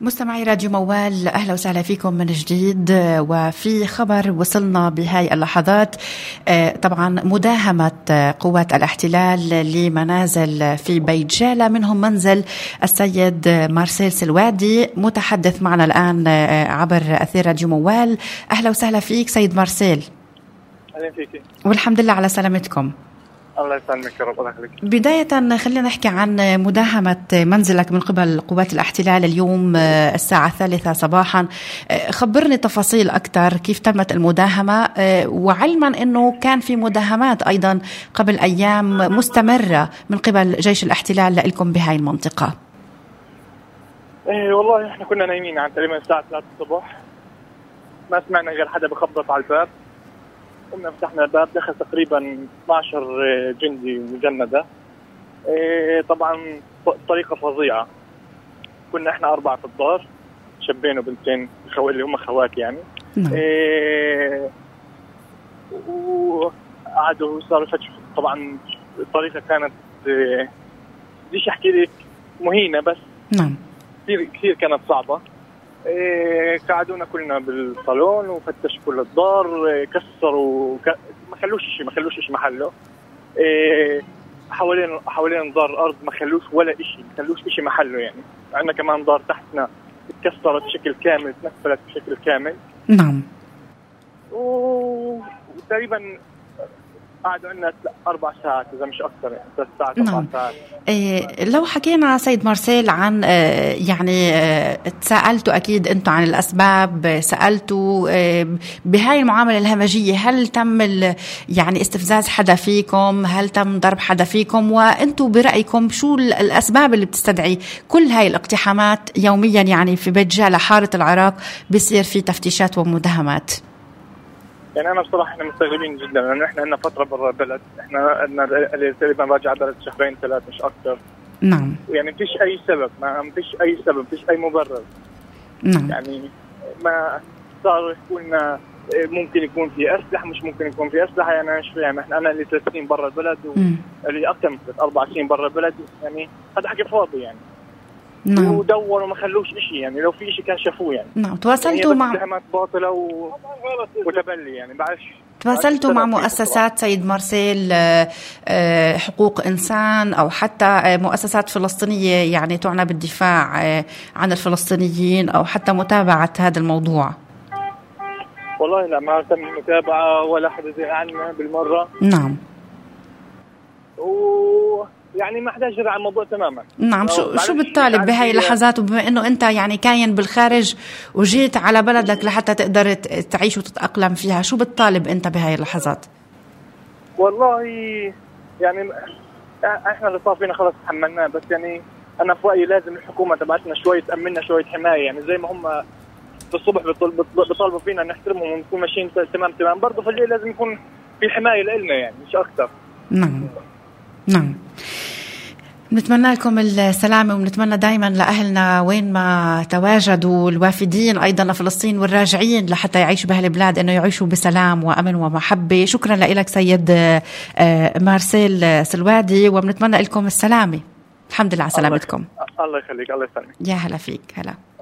مستمعي راديو موال، أهلا وسهلا فيكم من جديد. وفي خبر وصلنا بهاي اللحظات، طبعا مداهمة قوات الاحتلال لمنازل في بيت جالة، منهم منزل السيد مارسيل سلوادي. متحدث معنا الآن عبر أثير راديو موال. أهلا وسهلا فيك سيد مارسيل. أهلا فيك والحمد لله على سلامتكم. الله يسلمك يا رب. الله يخليك. بداية خلينا نحكي عن مداهمة منزلك من قبل قوات الاحتلال اليوم الساعة 3 صباحا. خبرني تفاصيل أكثر، كيف تمت المداهمة، وعلما أنه كان في مداهمات أيضا قبل أيام مستمرة من قبل جيش الاحتلال لكم بهاي المنطقة. والله احنا كنا نايمين عن تقريبا الساعة 3 الصبح، ما سمعنا غير حدا بخبط على الباب. قمنا فتحنا الباب، دخل تقريبا 12 جندي مجندة. طبعا بطريقة فظيعة. كنا احنا 4 في الدار، شابين وبنتين اللي هم خوات يعني. وقعدوا صاروا يفتشوا. طبعا الطريقة كانت بديش احكي لك مهينة، بس نعم كثير كانت صعبة. قعدونا كلنا بالصالون وفتشوا كل الدار، كسروا ما خلوش شيء محله. حوالين دار الارض ما خلوش ولا شيء محله. يعني عندنا كمان دار تحتنا اتكسرت بشكل كامل، اتنفلت بشكل كامل. نعم. وتقريبا قعدوا عندنا 4 ساعات إذا مش أكثر، يعني 3 ساعات 4 ساعات. لو حكينا سيد مارسيل عن يعني تساءلتوا أكيد أنتوا عن الأسباب، سألتوا بهاي المعاملة الهمجية، هل تم يعني استفزاز حدا فيكم؟ هل تم ضرب حدا فيكم؟ وأنتوا برأيكم شو الأسباب اللي بتستدعي كل هاي الاقتحامات يوميا؟ يعني في بيت جالة حارة العراق بيصير في تفتيشات ومداهمات. يعني أنا بصراحة إحنا مستغربين جدا، لأنه إحنا عندنا فترة برا البلد، إحنا عندنا تقريبا راجع بلد 2-3 مش أكثر. نعم. يعني ما فيش أي سبب، ما فيش أي مبرر. نعم. يعني ما صار يقولنا ممكن يكون في أسلحة، مش ممكن يكون في أسلحة. يعني أنا مش فاهم. أنا اللي 3 سنين برا البلد واللي أكثر من 4 سنين برا البلد، يعني هذا حكي فاضي يعني. نعم. ودوروا ما خلوش إشي، يعني لو في إشي كان شافوه يعني. نعم. تواصلتوا مع اتهامات باطلة وتبلي، يعني تواصلتوا مع مؤسسات سيد مارسيل، حقوق إنسان أو حتى مؤسسات فلسطينية يعني تعنى بالدفاع عن الفلسطينيين، أو حتى متابعة هذا الموضوع؟ والله لا، ما تم متابعة ولا حدا زي عنا بالمرة. نعم. يعني ما حدا جرى على الموضوع تماما. نعم. شو بتطالب بهاي اللحظات، وبما انه انت يعني كاين بالخارج وجيت على بلدك لحتى تقدر تعيش وتتأقلم فيها، شو بتطالب انت بهاي اللحظات؟ والله يعني احنا اللي صار فينا خلص تحملناه، بس يعني انا في رأيي لازم الحكومة تبعتنا شوية تأمننا شوية حماية. يعني زي ما هم بالصبح بيطالبوا فينا نحترمهم ونكون ماشيين تمام، برضه في الليل لازم يكون في حماية لنا، يعني مش أكثر. نعم. نعم. نتمنى لكم السلامة، ونتمنى دائما لأهلنا وين ما تواجدوا، الوافدين أيضا لفلسطين والراجعين لحتى يعيشوا بهالبلاد، أنه يعيشوا بسلام وأمن ومحبة. شكرا لك سيد مارسيل سلوادي، وبنتمنى لكم السلامة. الحمد لله على سلامتكم. الله يخليك. الله يسلمك. يا هلا فيك. هلا.